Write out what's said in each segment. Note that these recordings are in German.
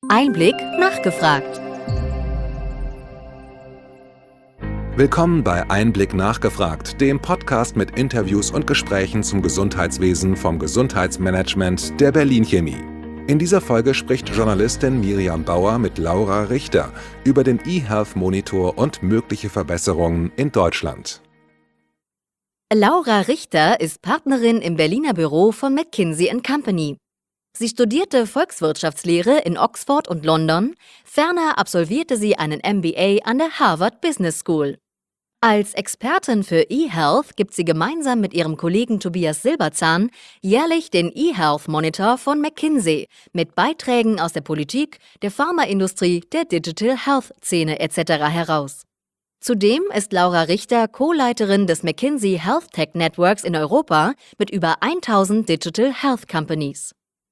Einblick nachgefragt. Willkommen bei Einblick nachgefragt, dem Podcast mit Interviews und Gesprächen zum Gesundheitswesen vom Gesundheitsmanagement der Berlin Chemie. In dieser Folge spricht Journalistin Miriam Bauer mit Laura Richter über den eHealth Monitor und mögliche Verbesserungen in Deutschland. Laura Richter ist Partnerin im Berliner Büro von McKinsey & Company. Sie studierte Volkswirtschaftslehre in Oxford und London, ferner absolvierte sie einen MBA an der Harvard Business School. Als Expertin für eHealth gibt sie gemeinsam mit ihrem Kollegen Tobias Silberzahn jährlich den eHealth Monitor von McKinsey mit Beiträgen aus der Politik, der Pharmaindustrie, der Digital Health-Szene etc. heraus. Zudem ist Laura Richter Co-Leiterin des McKinsey Health Tech Networks in Europa mit über 1000 Digital Health Companies.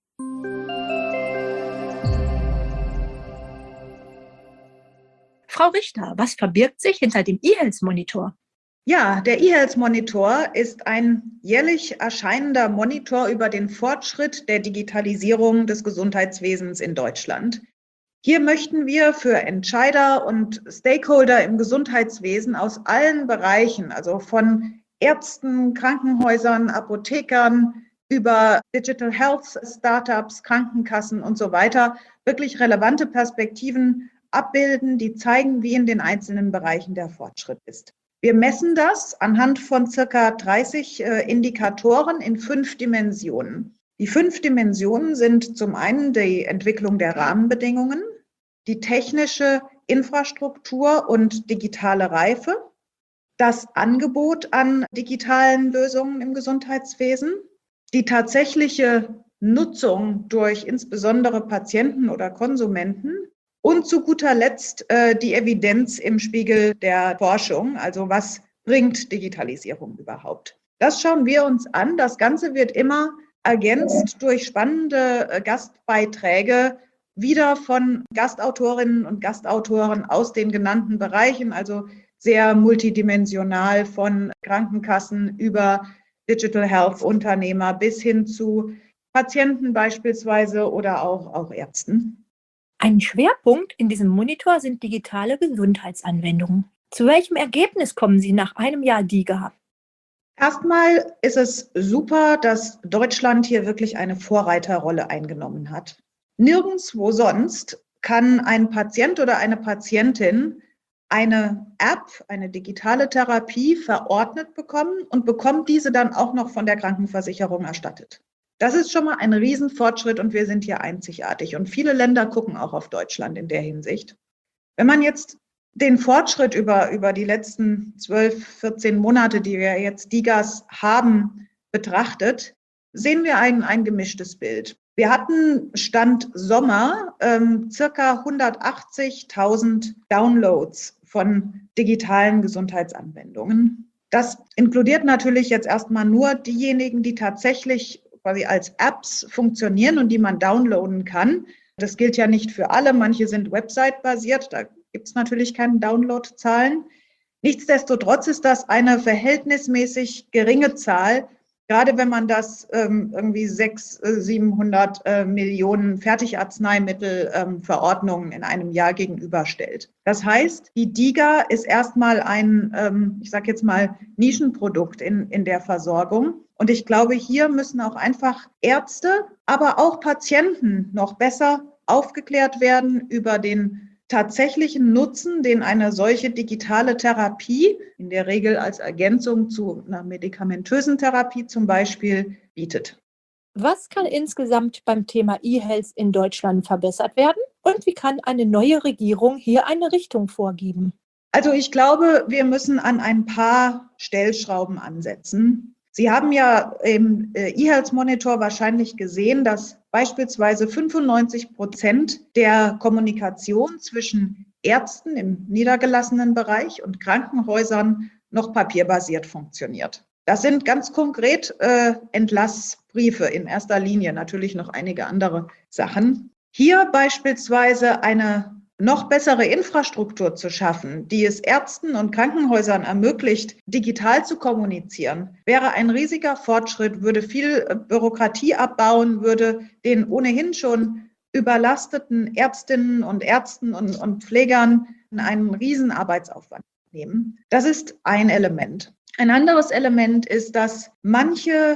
Frau Richter, was verbirgt sich hinter dem eHealth Monitor? Ja, der eHealth Monitor ist ein jährlich erscheinender Monitor über den Fortschritt der Digitalisierung des Gesundheitswesens in Deutschland. Hier möchten wir für Entscheider und Stakeholder im Gesundheitswesen aus allen Bereichen, also von Ärzten, Krankenhäusern, Apothekern über Digital Health Startups, Krankenkassen und so weiter, wirklich relevante Perspektiven abbilden, die zeigen, wie in den einzelnen Bereichen der Fortschritt ist. Wir messen das anhand von circa 30 Indikatoren in 5 Dimensionen. Die 5 Dimensionen sind zum einen die Entwicklung der Rahmenbedingungen, die technische Infrastruktur und digitale Reife, das Angebot an digitalen Lösungen im Gesundheitswesen, die tatsächliche Nutzung durch insbesondere Patienten oder Konsumenten und zu guter Letzt die Evidenz im Spiegel der Forschung, also was bringt Digitalisierung überhaupt. Das schauen wir uns an. Das Ganze wird immer ergänzt durch spannende Gastbeiträge, wieder von Gastautorinnen und Gastautoren aus den genannten Bereichen, also sehr multidimensional von Krankenkassen über Digital Health Unternehmer bis hin zu Patienten beispielsweise oder auch Ärzten. Ein Schwerpunkt in diesem Monitor sind digitale Gesundheitsanwendungen. Zu welchem Ergebnis kommen Sie nach einem Jahr DiGA? Erstmal ist es super, dass Deutschland hier wirklich eine Vorreiterrolle eingenommen hat. Nirgendwo sonst kann ein Patient oder eine Patientin eine App, eine digitale Therapie verordnet bekommen und bekommt diese dann auch noch von der Krankenversicherung erstattet. Das ist schon mal ein Riesenfortschritt und wir sind hier einzigartig. Und viele Länder gucken auch auf Deutschland in der Hinsicht. Wenn man jetzt den Fortschritt über die letzten 12, 14 Monate, die wir jetzt DiGAs haben, betrachtet, sehen wir ein gemischtes Bild. Wir hatten Stand Sommer circa 180.000 Downloads von digitalen Gesundheitsanwendungen. Das inkludiert natürlich jetzt erstmal nur diejenigen, die tatsächlich quasi als Apps funktionieren und die man downloaden kann. Das gilt ja nicht für alle. Manche sind website-basiert, da gibt es natürlich keine Downloadzahlen. Nichtsdestotrotz ist das eine verhältnismäßig geringe Zahl, gerade wenn man das irgendwie 600, 700 Millionen Fertigarzneimittelverordnungen in einem Jahr gegenüberstellt. Das heißt, die DiGA ist erstmal ein, ich sage jetzt mal, Nischenprodukt in der Versorgung. Und ich glaube, hier müssen auch einfach Ärzte, aber auch Patienten noch besser aufgeklärt werden über den tatsächlichen Nutzen, den eine solche digitale Therapie, in der Regel als Ergänzung zu einer medikamentösen Therapie zum Beispiel, bietet. Was kann insgesamt beim Thema eHealth in Deutschland verbessert werden? Und wie kann eine neue Regierung hier eine Richtung vorgeben? Also ich glaube, wir müssen an ein paar Stellschrauben ansetzen. Sie haben ja im eHealth Monitor wahrscheinlich gesehen, dass beispielsweise 95% der Kommunikation zwischen Ärzten im niedergelassenen Bereich und Krankenhäusern noch papierbasiert funktioniert. Das sind ganz konkret Entlassbriefe in erster Linie, natürlich noch einige andere Sachen. Hier beispielsweise eine noch bessere Infrastruktur zu schaffen, die es Ärzten und Krankenhäusern ermöglicht, digital zu kommunizieren, wäre ein riesiger Fortschritt, würde viel Bürokratie abbauen, würde den ohnehin schon überlasteten Ärztinnen und Ärzten und Pflegern einen riesen Arbeitsaufwand nehmen. Das ist ein Element. Ein anderes Element ist, dass manche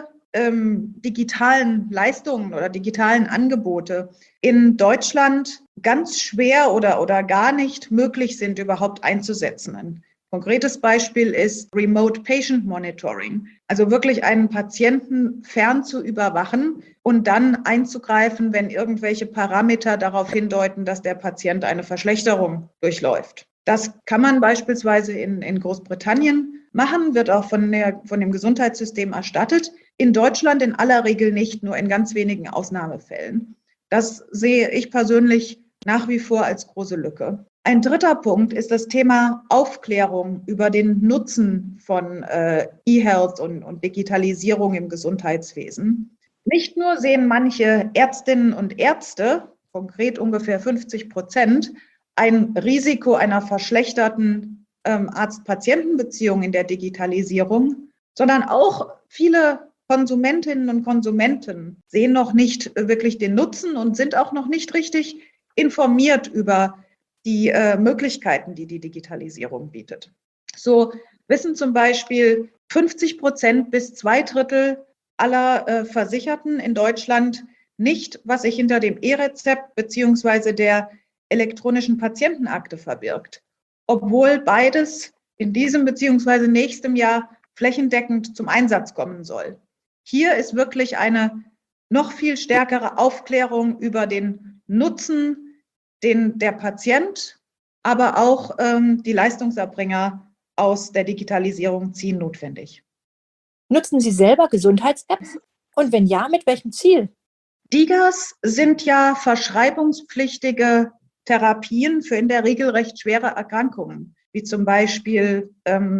digitalen Leistungen oder digitalen Angebote in Deutschland ganz schwer oder gar nicht möglich sind, überhaupt einzusetzen. Ein konkretes Beispiel ist Remote Patient Monitoring, also wirklich einen Patienten fern zu überwachen und dann einzugreifen, wenn irgendwelche Parameter darauf hindeuten, dass der Patient eine Verschlechterung durchläuft. Das kann man beispielsweise in Großbritannien machen, wird auch von dem Gesundheitssystem erstattet. In Deutschland in aller Regel nicht, nur in ganz wenigen Ausnahmefällen. Das sehe ich persönlich nach wie vor als große Lücke. Ein dritter Punkt ist das Thema Aufklärung über den Nutzen von E-Health und Digitalisierung im Gesundheitswesen. Nicht nur sehen manche Ärztinnen und Ärzte, konkret ungefähr 50%, ein Risiko einer verschlechterten Arzt-Patienten-Beziehung in der Digitalisierung, sondern auch viele Konsumentinnen und Konsumenten sehen noch nicht wirklich den Nutzen und sind auch noch nicht richtig informiert über die Möglichkeiten, die die Digitalisierung bietet. So wissen zum Beispiel 50% bis 2/3 aller Versicherten in Deutschland nicht, was sich hinter dem E-Rezept bzw. der elektronischen Patientenakte verbirgt, obwohl beides in diesem bzw. nächstem Jahr flächendeckend zum Einsatz kommen soll. Hier ist wirklich eine noch viel stärkere Aufklärung über den Nutzen, den der Patient, aber auch die Leistungserbringer aus der Digitalisierung ziehen, notwendig. Nutzen Sie selber Gesundheits-Apps? Und wenn ja, mit welchem Ziel? DiGAs sind ja verschreibungspflichtige Therapien für in der Regel recht schwere Erkrankungen, wie zum Beispiel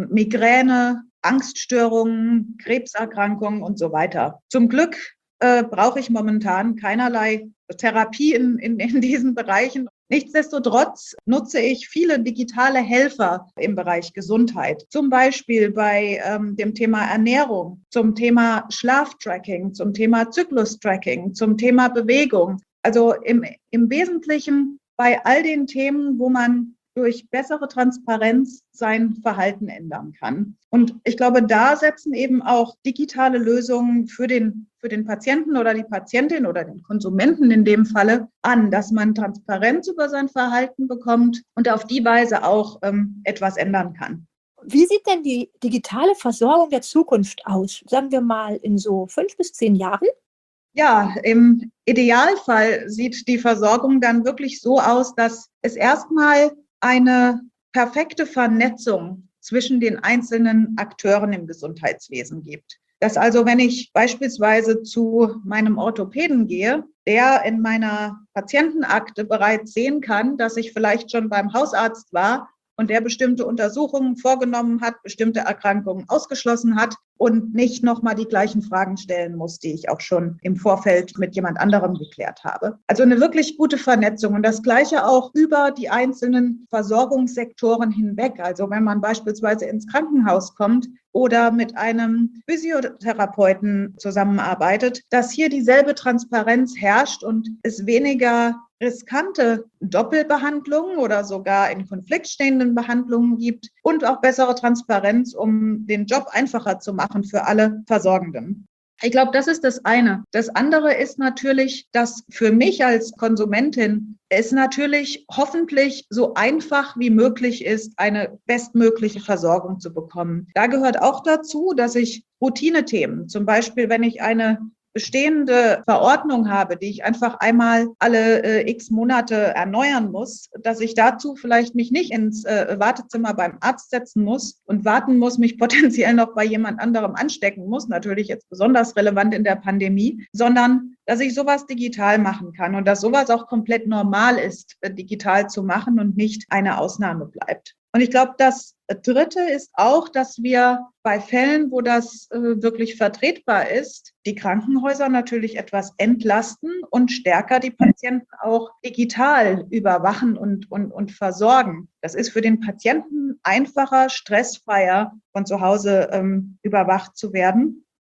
Migräne, Angststörungen, Krebserkrankungen und so weiter. Zum Glück brauche ich momentan keinerlei Therapie in diesen Bereichen. Nichtsdestotrotz nutze ich viele digitale Helfer im Bereich Gesundheit, zum Beispiel bei dem Thema Ernährung, zum Thema Schlaftracking, zum Thema Zyklustracking, zum Thema Bewegung. Also im Wesentlichen bei all den Themen, wo man durch bessere Transparenz sein Verhalten ändern kann. Und ich glaube, da setzen eben auch digitale Lösungen für den Patienten oder die Patientin oder den Konsumenten in dem Falle an, dass man Transparenz über sein Verhalten bekommt und auf die Weise auch etwas ändern kann. Wie sieht denn die digitale Versorgung der Zukunft aus? Sagen wir mal in so 5 bis 10 Jahren? Ja, im Idealfall sieht die Versorgung dann wirklich so aus, dass es erstmal eine perfekte Vernetzung zwischen den einzelnen Akteuren im Gesundheitswesen gibt. Dass also, wenn ich beispielsweise zu meinem Orthopäden gehe, der in meiner Patientenakte bereits sehen kann, dass ich vielleicht schon beim Hausarzt war und der bestimmte Untersuchungen vorgenommen hat, bestimmte Erkrankungen ausgeschlossen hat und nicht nochmal die gleichen Fragen stellen muss, die ich auch schon im Vorfeld mit jemand anderem geklärt habe. Also eine wirklich gute Vernetzung und das Gleiche auch über die einzelnen Versorgungssektoren hinweg. Also wenn man beispielsweise ins Krankenhaus kommt oder mit einem Physiotherapeuten zusammenarbeitet, dass hier dieselbe Transparenz herrscht und es weniger riskante Doppelbehandlungen oder sogar in Konflikt stehenden Behandlungen gibt und auch bessere Transparenz, um den Job einfacher zu machen für alle Versorgenden. Ich glaube, das ist das eine. Das andere ist natürlich, dass für mich als Konsumentin es natürlich hoffentlich so einfach wie möglich ist, eine bestmögliche Versorgung zu bekommen. Da gehört auch dazu, dass ich Routinethemen, zum Beispiel wenn ich eine bestehende Verordnung habe, die ich einfach einmal alle x Monate erneuern muss, dass ich dazu vielleicht mich nicht ins Wartezimmer beim Arzt setzen muss und warten muss, mich potenziell noch bei jemand anderem anstecken muss, natürlich jetzt besonders relevant in der Pandemie, sondern dass ich sowas digital machen kann und dass sowas auch komplett normal ist, digital zu machen und nicht eine Ausnahme bleibt. Und ich glaube, das Dritte ist auch, dass wir bei Fällen, wo das wirklich vertretbar ist, die Krankenhäuser natürlich etwas entlasten und stärker die Patienten auch digital überwachen und versorgen. Das ist für den Patienten einfacher, stressfreier von zu Hause überwacht zu werden.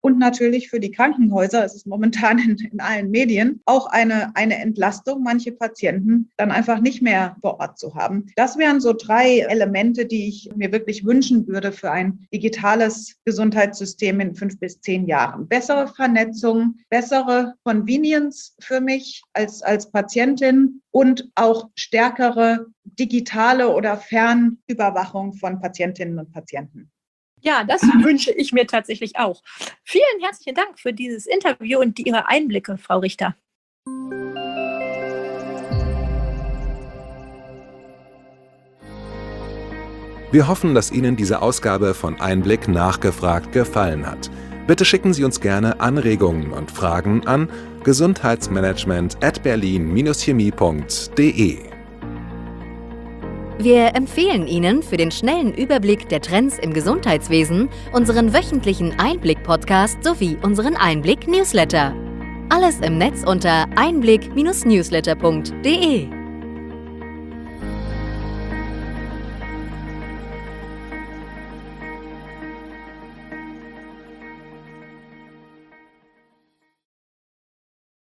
und natürlich für die Krankenhäuser, es ist momentan in allen Medien, auch eine Entlastung, manche Patienten dann einfach nicht mehr vor Ort zu haben. Das wären so 3 Elemente, die ich mir wirklich wünschen würde für ein digitales Gesundheitssystem in 5 bis 10 Jahren. Bessere Vernetzung, bessere Convenience für mich als Patientin und auch stärkere digitale oder Fernüberwachung von Patientinnen und Patienten. Ja, das wünsche ich mir tatsächlich auch. Vielen herzlichen Dank für dieses Interview und Ihre Einblicke, Frau Richter. Wir hoffen, dass Ihnen diese Ausgabe von Einblick nachgefragt gefallen hat. Bitte schicken Sie uns gerne Anregungen und Fragen an gesundheitsmanagement@berlin-chemie.de. Wir empfehlen Ihnen für den schnellen Überblick der Trends im Gesundheitswesen unseren wöchentlichen Einblick-Podcast sowie unseren Einblick-Newsletter. Alles im Netz unter einblick-newsletter.de.